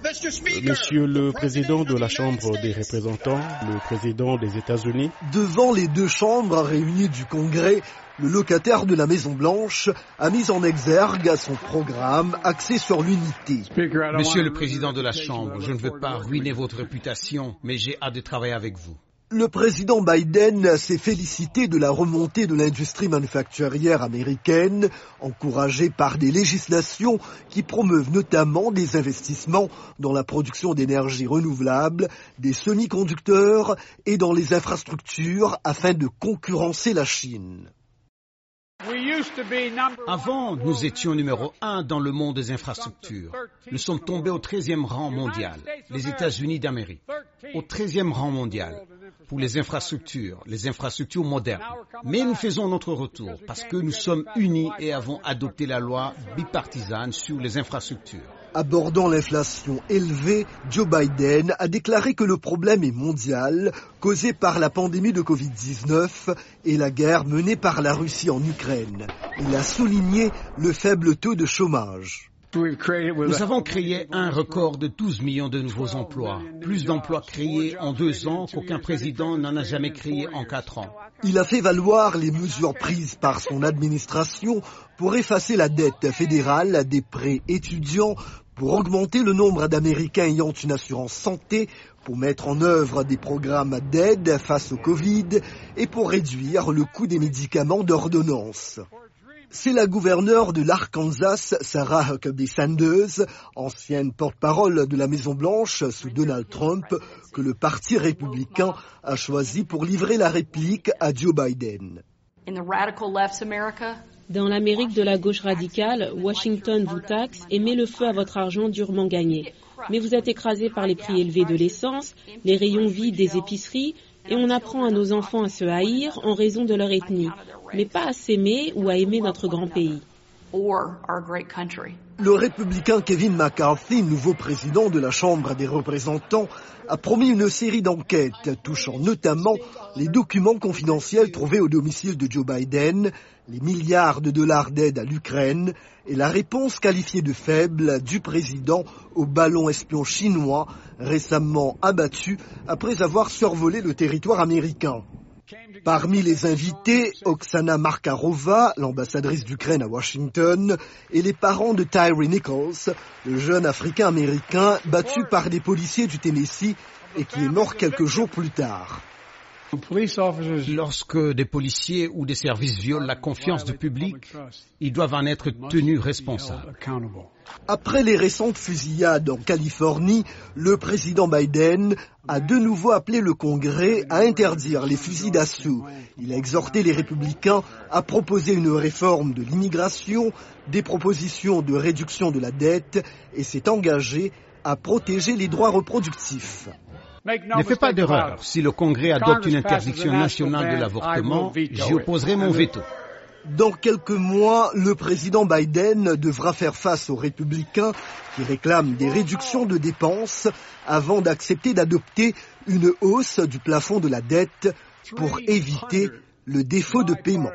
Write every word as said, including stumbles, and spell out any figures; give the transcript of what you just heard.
Monsieur le Président de la Chambre des représentants, le Président des États-Unis. Devant les deux chambres réunies du Congrès, le locataire de la Maison-Blanche a mis en exergue son programme axé sur l'unité. Monsieur le Président de la Chambre, je ne veux pas ruiner votre réputation, mais j'ai hâte de travailler avec vous. Le président Biden s'est félicité de la remontée de l'industrie manufacturière américaine, encouragée par des législations qui promeuvent notamment des investissements dans la production d'énergie renouvelable, des semi-conducteurs et dans les infrastructures afin de concurrencer la Chine. Avant, nous étions numéro un dans le monde des infrastructures. Nous sommes tombés au treizième rang mondial, les États-Unis d'Amérique, au treizième rang mondial pour les infrastructures, les infrastructures modernes. Mais nous faisons notre retour parce que nous sommes unis et avons adopté la loi bipartisane sur les infrastructures. Abordant l'inflation élevée, Joe Biden a déclaré que le problème est mondial, causé par la pandémie de covid dix-neuf et la guerre menée par la Russie en Ukraine. Il a souligné le faible taux de chômage. Nous avons créé un record de douze millions de nouveaux emplois, plus d'emplois créés en deux ans qu'aucun président n'en a jamais créé en quatre ans. Il a fait valoir les mesures prises par son administration pour effacer la dette fédérale des prêts étudiants, pour augmenter le nombre d'Américains ayant une assurance santé, pour mettre en œuvre des programmes d'aide face au Covid et pour réduire le coût des médicaments d'ordonnance. C'est la gouverneure de l'Arkansas, Sarah Huckabee Sanders, ancienne porte-parole de la Maison-Blanche sous Donald Trump, que le Parti républicain a choisi pour livrer la réplique à Joe Biden. Dans l'Amérique de la gauche radicale, Washington vous taxe et met le feu à votre argent durement gagné. Mais vous êtes écrasé par les prix élevés de l'essence, les rayons vides des épiceries, et on apprend à nos enfants à se haïr en raison de leur ethnie, mais pas à s'aimer ou à aimer notre grand pays. Le républicain Kevin McCarthy, nouveau président de la Chambre des représentants, a promis une série d'enquêtes touchant notamment les documents confidentiels trouvés au domicile de Joe Biden, les milliards de dollars d'aide à l'Ukraine et la réponse qualifiée de faible du président au ballon espion chinois récemment abattu après avoir survolé le territoire américain. Parmi les invités, Oksana Markarova, l'ambassadrice d'Ukraine à Washington, et les parents de Tyre Nichols, le jeune Africain-Américain battu par des policiers du Tennessee et qui est mort quelques jours plus tard. Lorsque des policiers ou des services violent la confiance du public, ils doivent en être tenus responsables. Après les récentes fusillades en Californie, le président Biden a de nouveau appelé le Congrès à interdire les fusils d'assaut. Il a exhorté les républicains à proposer une réforme de l'immigration, des propositions de réduction de la dette et s'est engagé à protéger les droits reproductifs. Ne fais pas d'erreur. Si le Congrès adopte une interdiction nationale de l'avortement, j'y opposerai mon veto. Dans quelques mois, le président Biden devra faire face aux républicains qui réclament des réductions de dépenses avant d'accepter d'adopter une hausse du plafond de la dette pour éviter le défaut de paiement.